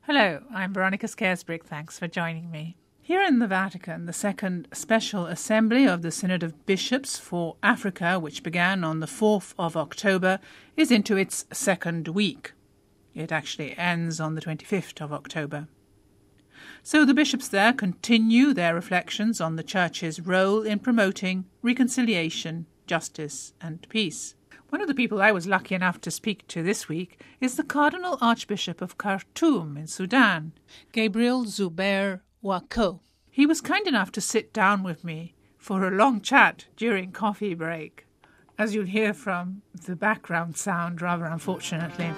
Hello, I'm Veronica Scaresbrick. Thanks for joining me. Here in the Vatican, the second special assembly of the Synod of Bishops for Africa, which began on the 4th of October, is into its second week. It actually ends on the 25th of October. So the bishops there continue their reflections on the Church's role in promoting reconciliation, justice and peace. One of the people I was lucky enough to speak to this week is the Cardinal Archbishop of Khartoum in Sudan, Gabriel Zubair Wako. He was kind enough to sit down with me for a long chat during coffee break, as you'll hear from the background sound, rather unfortunately.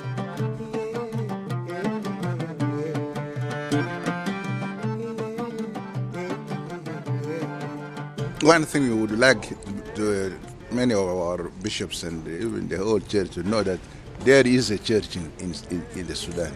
One thing we would like to many of our bishops and even the whole church to know that there is a church in the Sudan.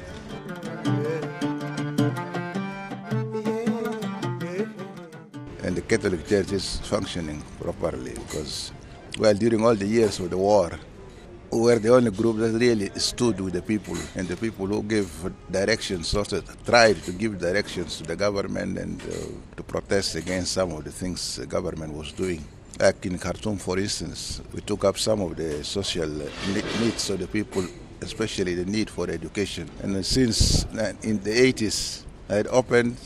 And the Catholic Church is functioning properly because, well, during all the years of the war, we were the only group that really stood with the people, and the people who gave directions also tried to give directions to the government and to protest against some of the things the government was doing. Like in Khartoum, for instance, we took up some of the social needs of the people, especially the need for education. And since in the 80s, I had opened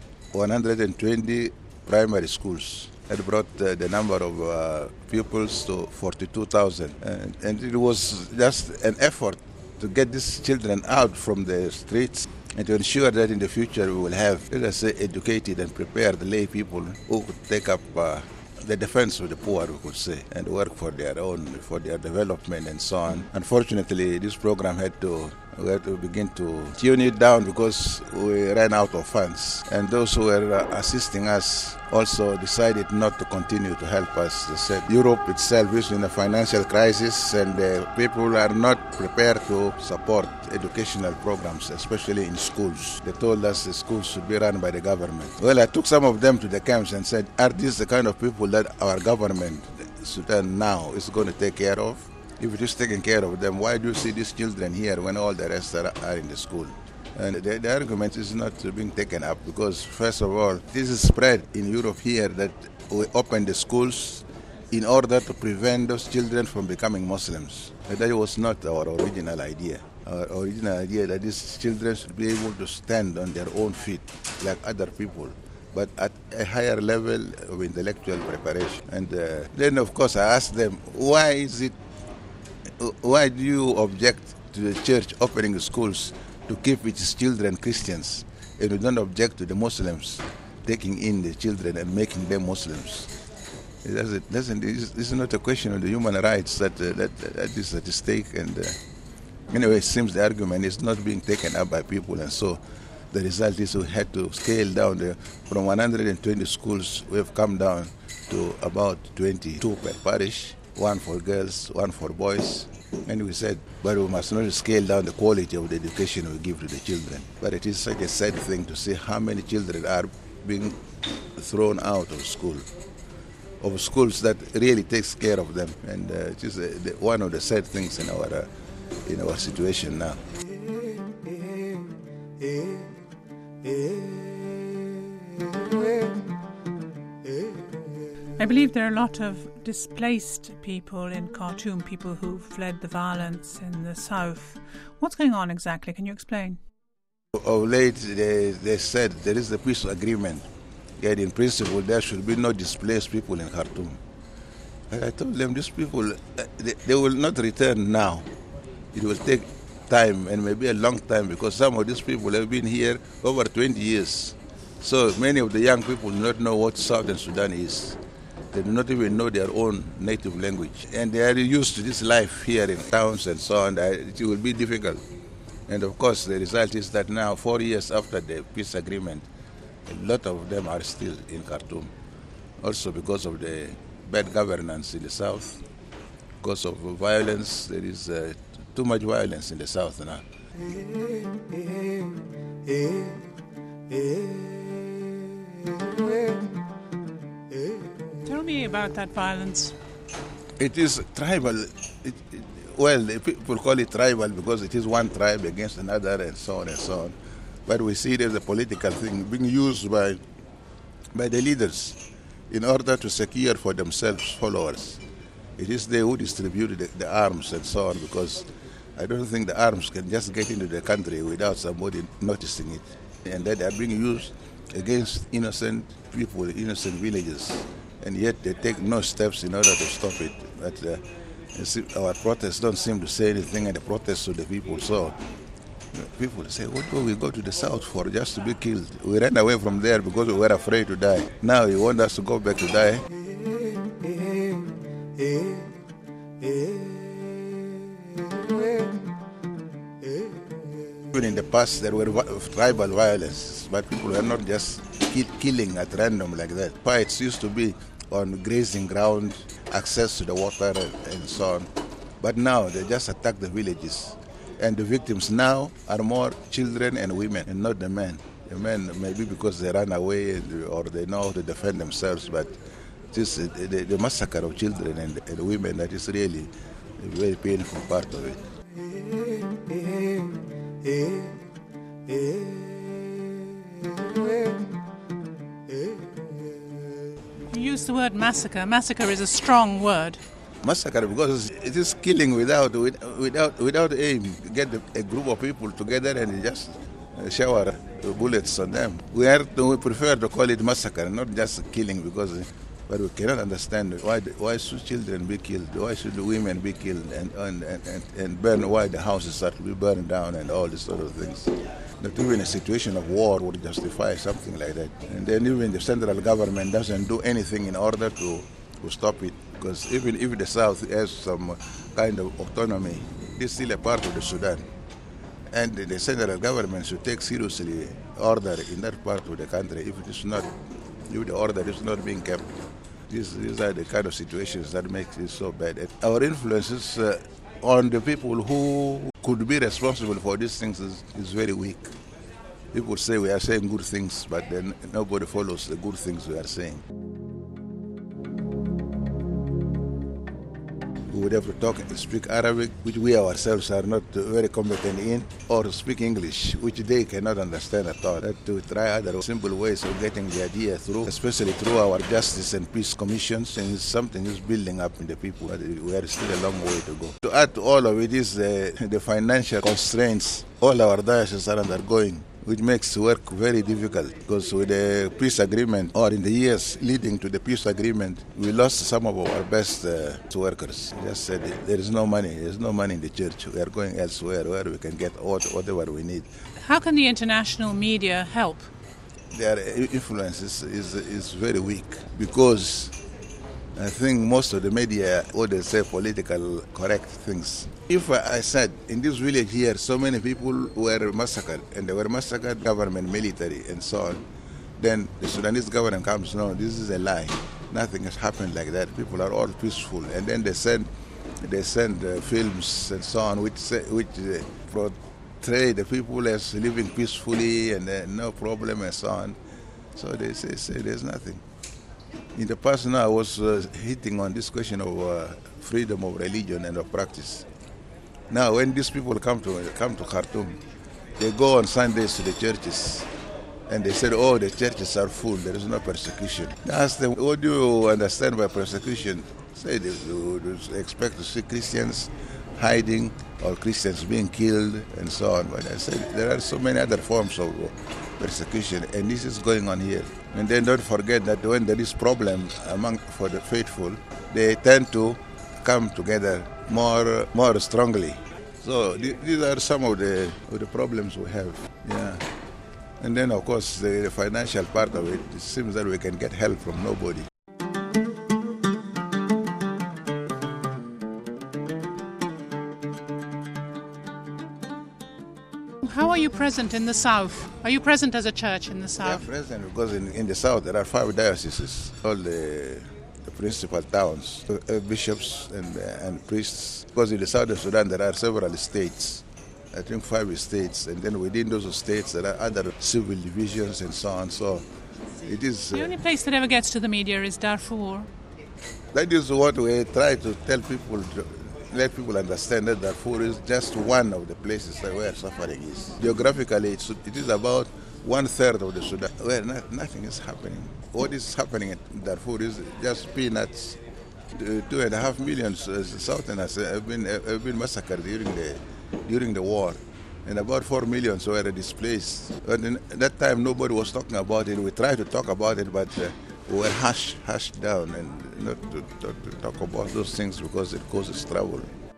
120 primary schools. I brought the number of pupils to 42,000. And it was just an effort to get these children out from the streets and to ensure that in the future we will have, let us say, educated and prepared lay people who could take up the defense of the poor, we could say, and work for their own, for their development and so on. Unfortunately, this program we had to begin to tune it down because we ran out of funds. And those who were assisting us also decided not to continue to help us. They said Europe itself is in a financial crisis and people are not prepared to support educational programs, especially in schools. They told us the schools should be run by the government. Well, I took some of them to the camps and said, are these the kind of people that our government, Sudan now, is going to take care of? If it is taking care of them, why do you see these children here when all the rest are in the school? And the argument is not being taken up because, first of all, this is spread in Europe here that we open the schools in order to prevent those children from becoming Muslims. And that was not our original idea. Our original idea that these children should be able to stand on their own feet like other people, but at a higher level of intellectual preparation. And then, of course, I asked them, why do you object to the church opening schools to keep its children Christians, and you don't object to the Muslims taking in the children and making them Muslims? This is not a question of the human rights that is at stake. And anyway, it seems the argument is not being taken up by people, and so the result is we had to scale down from 120 schools. We have come down to about 22 per parish. One for girls, one for boys. And we said, but we must not scale down the quality of the education we give to the children. But it is such a sad thing to see how many children are being thrown out of school, of schools that really takes care of them. And it is one of the sad things in our situation now. I believe there are a lot of displaced people in Khartoum, people who fled the violence in the south. What's going on exactly? Can you explain? Of late, they said there is a peace agreement. Yet in principle, there should be no displaced people in Khartoum. And I told them, these people, they will not return now. It will take time, and maybe a long time, because some of these people have been here over 20 years. So many of the young people do not know what Southern Sudan is. They do not even know their own native language. And they are used to this life here in towns and so on. It will be difficult. And of course, the result is that now, 4 years after the peace agreement, a lot of them are still in Khartoum. Also because of the bad governance in the south, because of violence. There is too much violence in the south now. Tell me about that violence. It is tribal. Well, people call it tribal because it is one tribe against another and so on and so on. But we see it as a political thing being used by the leaders in order to secure for themselves followers. It is they who distribute the arms and so on, because I don't think the arms can just get into the country without somebody noticing it. And that they are being used against innocent people, innocent villages, and yet they take no steps in order to stop it. But our protests don't seem to say anything, and the protests of the people. So people say, what do we go to the south for, just to be killed? We ran away from there because we were afraid to die. Now you want us to go back to die? Even in the past there were tribal violence, but people were not just killing at random like that. Fights used to be on grazing ground, access to the water and so on. But now they just attack the villages. And the victims now are more children and women, and not the men. The men, maybe because they ran away or they know how to defend themselves, but this, the massacre of children and women, that is really a very painful part of it. You use the word massacre. Massacre is a strong word. Massacre because it is killing without aim. You get a group of people together and you just shower bullets on them. We prefer to call it massacre, not just killing, but we cannot understand why should children be killed, why should the women be killed, and burn, why the houses are to be burned down and all these sort of things. Not even a situation of war would justify something like that. And then even the central government doesn't do anything in order to stop it. Because even if the South has some kind of autonomy, it is still a part of the Sudan. And the central government should take seriously order in that part of the country if the order is not being kept. These are the kind of situations that make it so bad. Our influences on the people who could be responsible for these things is very weak. People say we are saying good things, but then nobody follows the good things we are saying. We would have to talk and speak Arabic, which we ourselves are not very competent in, or speak English, which they cannot understand at all. That to try other simple ways of getting the idea through, especially through our justice and peace commissions, and something is building up in the people. We are still a long way to go. To add to all of it is the financial constraints all our dioceses are undergoing, which makes work very difficult, because with the peace agreement, or in the years leading to the peace agreement, we lost some of our best workers. Just said there is no money. There's no money in the church. We are going elsewhere where we can get whatever we need. How can the international media help? Their influence is very weak, because I think most of the media would say political correct things. If I said in this village here so many people were massacred, and they were massacred, government, military and so on, then the Sudanese government comes, no, this is a lie. Nothing has happened like that. People are all peaceful. And then they send films and so on which portray the people as living peacefully and no problem and so on. So they say there's nothing. In the past now I was hitting on this question of freedom of religion and of practice. Now when these people come to Khartoum, they go on Sundays to the churches and they said, oh, the churches are full, there is no persecution. I asked them, what do you understand by persecution? Say they expect to see Christians hiding or Christians being killed and so on. But I said there are so many other forms of persecution, and this is going on here. And then don't forget that when there is problem for the faithful, they tend to come together more strongly. So these are some of the problems we have. Yeah. And then of course the financial part of it, it seems that we can get help from nobody. How are you present in the South? Are you present as a church in the South? We are present because in the South there are 5 dioceses, all the principal towns, bishops and priests. Because in the South of Sudan there are several states, I think 5 states, and then within those states there are other civil divisions and so on. So it is... The only place that ever gets to the media is Darfur. That is what we try to tell people let people understand that Darfur is just one of the places where suffering is. Geographically, it is about one-third of the Sudan, where nothing is happening. What is happening in Darfur is just peanuts. 2.5 million Southerners have been massacred during the war, and about 4 million were displaced. But in that time, nobody was talking about it. We tried to talk about it, but we were hushed down, and not to talk about those things because it causes trouble.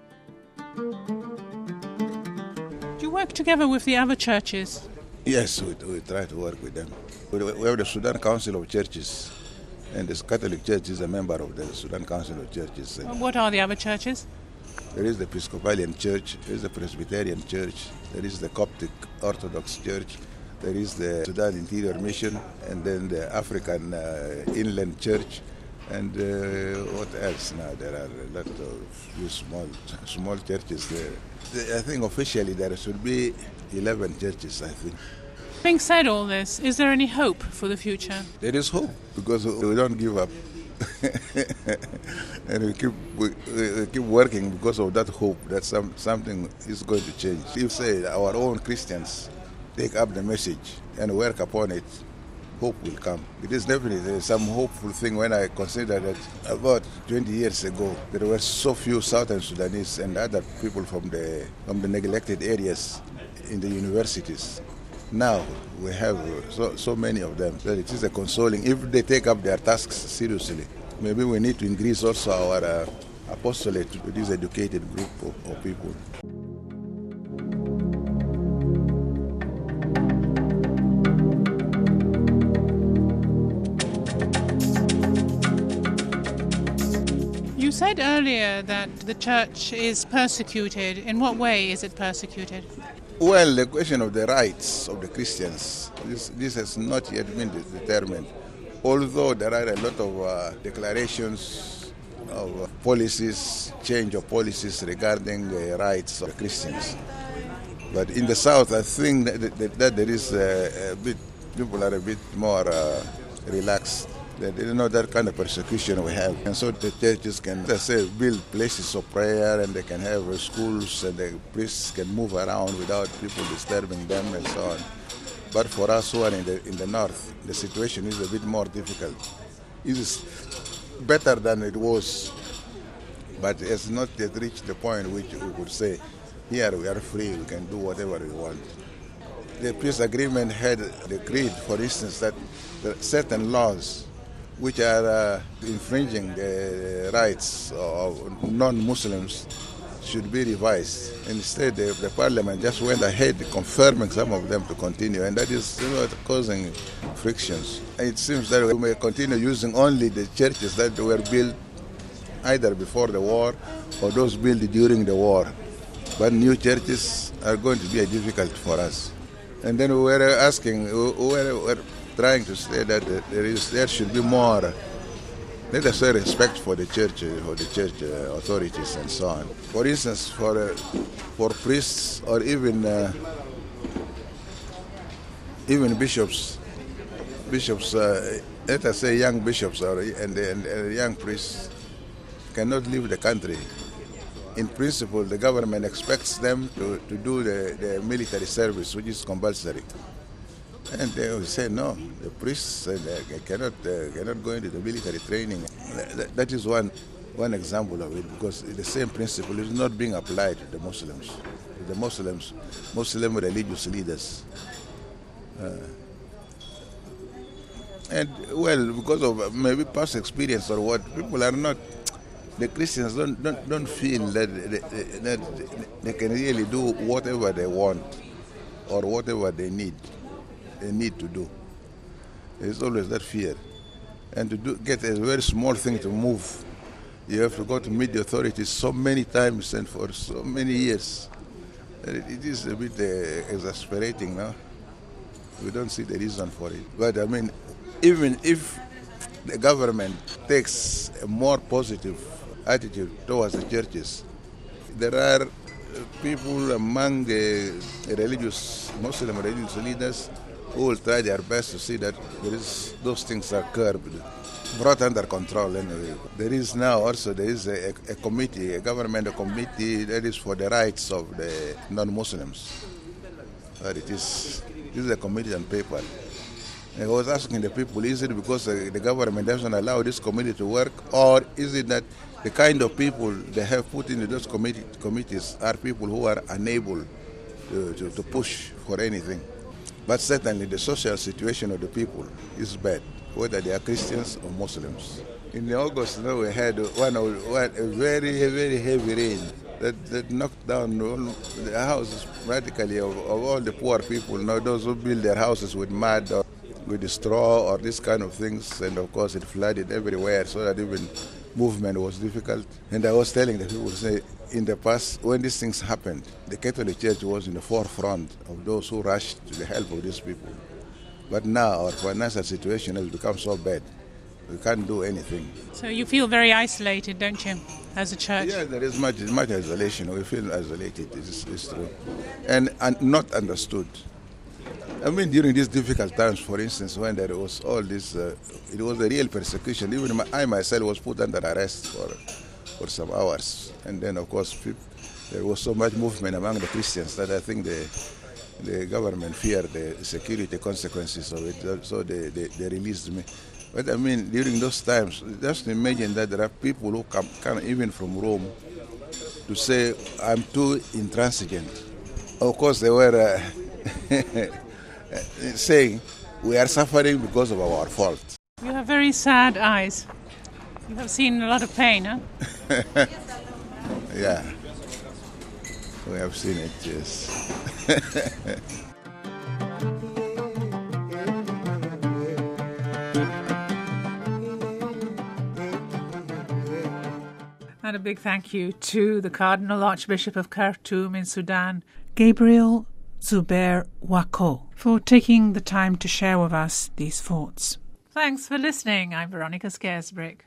Do you work together with the other churches? Yes, we try to work with them. We have the Sudan Council of Churches, and the Catholic Church is a member of the Sudan Council of Churches. And what are the other churches? there is the Episcopalian Church, there is the Presbyterian Church, there is the Coptic Orthodox Church, there is the Sudan Interior Mission, and then the African Inland Church, and what else now? There are a lot of few small churches there. I think officially there should be 11 churches, I think. Having said all this, is there any hope for the future? There is hope because we don't give up. And we keep working because of that hope that something is going to change. If, say, our own Christians take up the message and work upon it, hope will come. It is definitely some hopeful thing when I consider that about 20 years ago, there were so few Southern Sudanese and other people from the neglected areas in the universities. Now we have so many of them that it is a consoling. If they take up their tasks seriously, maybe we need to increase also our apostolate to this educated group of people. You said earlier that the church is persecuted. In what way is it persecuted? Well, the question of the rights of the Christians, this has not yet been determined. Although there are a lot of declarations of policies, change of policies regarding the rights of the Christians. But in the South, I think that there is a bit, people are a bit more relaxed. They don't know that kind of persecution we have. And so the churches can, build places of prayer, and they can have schools, and the priests can move around without people disturbing them and so on. But for us who are in the north, the situation is a bit more difficult. It is better than it was, but it has not yet reached the point which we could say, here we are free, we can do whatever we want. The peace agreement had decreed, for instance, that certain laws which are infringing the rights of non-Muslims should be revised. Instead, the parliament just went ahead confirming some of them to continue, and that is causing frictions. It seems that we may continue using only the churches that were built either before the war or those built during the war. But new churches are going to be difficult for us. And then we were trying to say that there should be more, let us say, respect for the church authorities and so on. For instance, for priests or even bishops, let us say young bishops and young priests cannot leave the country. In principle, the government expects them to do the military service, which is compulsory. And they will say, no, the priests cannot go into the military training. That is one example of it, because the same principle is not being applied to the Muslims. Muslim religious leaders. And, well, because of maybe past experience or what, people are not, the Christians don't feel that they can really do whatever they want or whatever they need to do. There's always that fear. And to get a very small thing to move, you have to go to meet the authorities so many times and for so many years. It is a bit exasperating now. We don't see the reason for it. But I mean, even if the government takes a more positive attitude towards the churches, there are people among the Muslim religious leaders who will try their best to see that those things are curbed, brought under control anyway. There is now also a committee, a government committee that is for the rights of the non-Muslims. But this is a committee on paper. I was asking the people, is it because the government doesn't allow this committee to work, or is it that the kind of people they have put into those committees are people who are unable to push for anything? But certainly the social situation of the people is bad, whether they are Christians or Muslims. In August, we had a very, very heavy rain that knocked down the houses practically of all the poor people. Now, those who build their houses with mud or with the straw or this kind of things, and of course it flooded everywhere, so that even movement was difficult. And I was telling the people, say, in the past, when these things happened, the Catholic Church was in the forefront of those who rushed to the help of these people. But now our financial situation has become so bad, we can't do anything. So you feel very isolated, don't you, as a church? Yeah, there is much isolation. We feel isolated, it's true. And not understood. I mean, during these difficult times, for instance, when there was all this, it was a real persecution. Even I myself was put under arrest for some hours. And then, of course, there was so much movement among the Christians that I think the government feared the security consequences of it, so they released me. But I mean, during those times, just imagine that there are people who come even from Rome to say, I'm too intransigent. Of course, they were saying, we are suffering because of our fault. You have very sad eyes. You have seen a lot of pain, huh? Yeah, we have seen it, yes. And a big thank you to the Cardinal Archbishop of Khartoum in Sudan, Gabriel Zubair Wako, for taking the time to share with us these thoughts. Thanks for listening. I'm Veronica Scaresbrick.